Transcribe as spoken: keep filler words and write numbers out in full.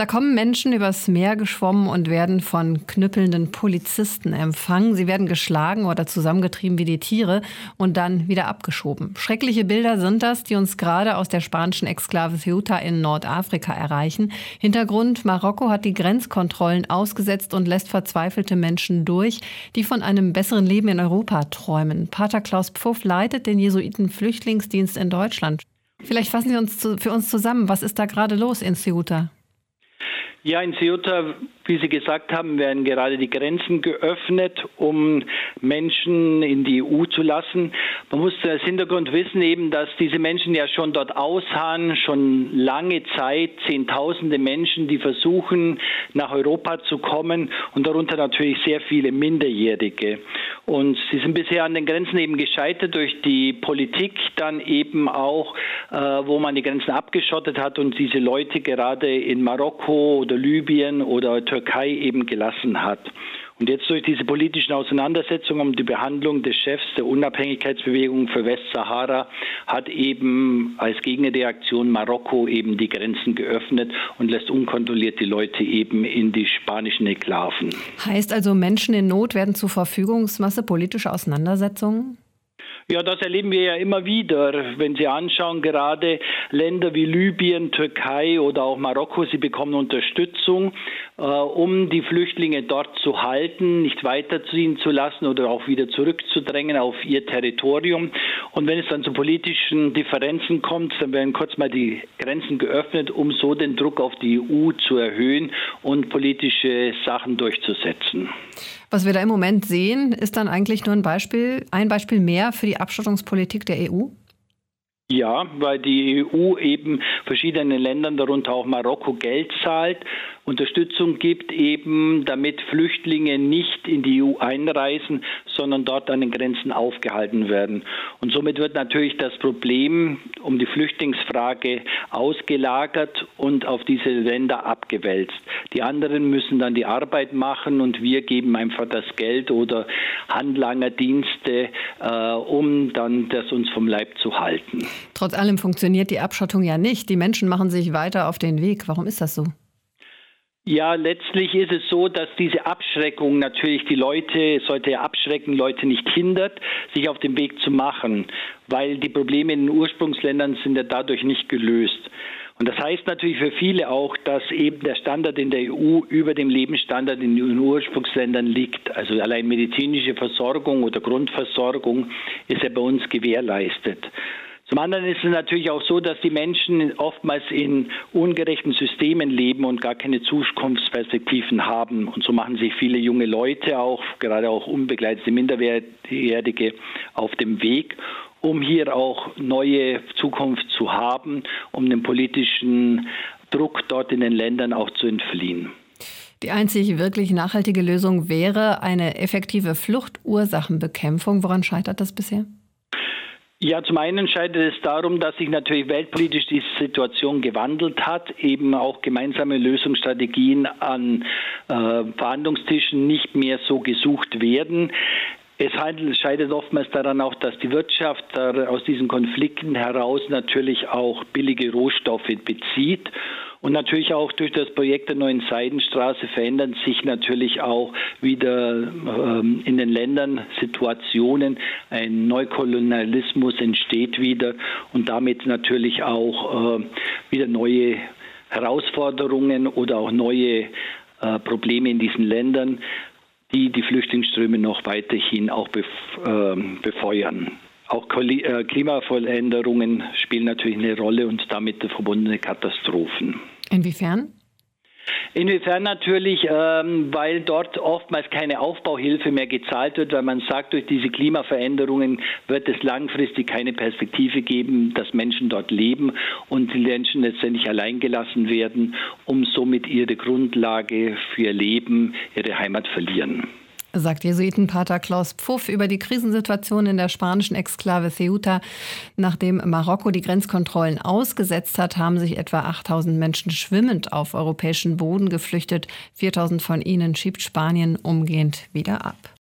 Da kommen Menschen übers Meer geschwommen und werden von knüppelnden Polizisten empfangen. Sie werden geschlagen oder zusammengetrieben wie die Tiere und dann wieder abgeschoben. Schreckliche Bilder sind das, die uns gerade aus der spanischen Exklave Ceuta in Nordafrika erreichen. Hintergrund: Marokko hat die Grenzkontrollen ausgesetzt und lässt verzweifelte Menschen durch, die von einem besseren Leben in Europa träumen. Pater Klaus Pfuff leitet den Jesuiten-Flüchtlingsdienst in Deutschland. Vielleicht fassen Sie uns zu, für uns zusammen, was ist da gerade los in Ceuta? Ja, in Ceuta, wie Sie gesagt haben, werden gerade die Grenzen geöffnet, um Menschen in die E U zu lassen. Man muss als Hintergrund wissen eben, dass diese Menschen ja schon dort ausharren, schon lange Zeit, Zehntausende Menschen, die versuchen, nach Europa zu kommen und darunter natürlich sehr viele Minderjährige. Und sie sind bisher an den Grenzen eben gescheitert durch die Politik, dann eben auch, äh, wo man die Grenzen abgeschottet hat und diese Leute gerade in Marokko oder Libyen oder Türkei eben gelassen hat. Und jetzt durch diese politischen Auseinandersetzungen um die Behandlung des Chefs der Unabhängigkeitsbewegung für Westsahara hat eben als Gegenreaktion Marokko eben die Grenzen geöffnet und lässt unkontrolliert die Leute eben in die spanischen Enklaven. Heißt also, Menschen in Not werden zur Verfügungsmasse politischer Auseinandersetzungen? Ja, das erleben wir ja immer wieder. Wenn Sie anschauen, gerade Länder wie Libyen, Türkei oder auch Marokko, sie bekommen Unterstützung, äh, um die Flüchtlinge dort zu halten, nicht weiterziehen zu lassen oder auch wieder zurückzudrängen auf ihr Territorium. Und wenn es dann zu politischen Differenzen kommt, dann werden kurz mal die Grenzen geöffnet, um so den Druck auf die E U zu erhöhen und politische Sachen durchzusetzen. Was wir da im Moment sehen, ist dann eigentlich nur ein Beispiel, ein Beispiel mehr für die Abschottungspolitik der E U? Ja, weil die E U eben verschiedenen Ländern, darunter auch Marokko, Geld zahlt, Unterstützung gibt, eben damit Flüchtlinge nicht in die E U einreisen, sondern dort an den Grenzen aufgehalten werden. Und somit wird natürlich das Problem um die Flüchtlingsfrage ausgelagert und auf diese Länder abgewälzt. Die anderen müssen dann die Arbeit machen und wir geben einfach das Geld oder Handlangerdienste, äh, um dann das uns vom Leib zu halten. Trotz allem funktioniert die Abschottung ja nicht. Die Menschen machen sich weiter auf den Weg. Warum ist das so? Ja, letztlich ist es so, dass diese Abschreckung natürlich die Leute, sollte ja abschrecken, Leute nicht hindert, sich auf den Weg zu machen, weil die Probleme in den Ursprungsländern sind ja dadurch nicht gelöst. Und das heißt natürlich für viele auch, dass eben der Standard in der E U über dem Lebensstandard in den Ursprungsländern liegt. Also allein medizinische Versorgung oder Grundversorgung ist ja bei uns gewährleistet. Zum anderen ist es natürlich auch so, dass die Menschen oftmals in ungerechten Systemen leben und gar keine Zukunftsperspektiven haben. Und so machen sich viele junge Leute auch, gerade auch unbegleitete Minderjährige, auf dem Weg, um hier auch neue Zukunft zu haben, um den politischen Druck dort in den Ländern auch zu entfliehen. Die einzig wirklich nachhaltige Lösung wäre eine effektive Fluchtursachenbekämpfung. Woran scheitert das bisher? Ja, zum einen scheitert es darum, dass sich natürlich weltpolitisch die Situation gewandelt hat, eben auch gemeinsame Lösungsstrategien an äh, Verhandlungstischen nicht mehr so gesucht werden. Es scheitert oftmals daran auch, dass die Wirtschaft aus diesen Konflikten heraus natürlich auch billige Rohstoffe bezieht. Und natürlich auch durch das Projekt der neuen Seidenstraße verändern sich natürlich auch wieder ähm, in den Ländern Situationen. Ein Neukolonialismus entsteht wieder und damit natürlich auch äh, wieder neue Herausforderungen oder auch neue äh, Probleme in diesen Ländern, die die Flüchtlingsströme noch weiterhin auch befeuern. Auch Klimaveränderungen spielen natürlich eine Rolle und damit verbundene Katastrophen. Inwiefern? Inwiefern natürlich, ähm, weil dort oftmals keine Aufbauhilfe mehr gezahlt wird, weil man sagt, durch diese Klimaveränderungen wird es langfristig keine Perspektive geben, dass Menschen dort leben und die Menschen letztendlich alleingelassen werden, um somit ihre Grundlage für ihr Leben, ihre Heimat verlieren. Sagt Jesuitenpater Klaus Pfuff über die Krisensituation in der spanischen Exklave Ceuta. Nachdem Marokko die Grenzkontrollen ausgesetzt hat, haben sich etwa achttausend Menschen schwimmend auf europäischen Boden geflüchtet. viertausend von ihnen schiebt Spanien umgehend wieder ab.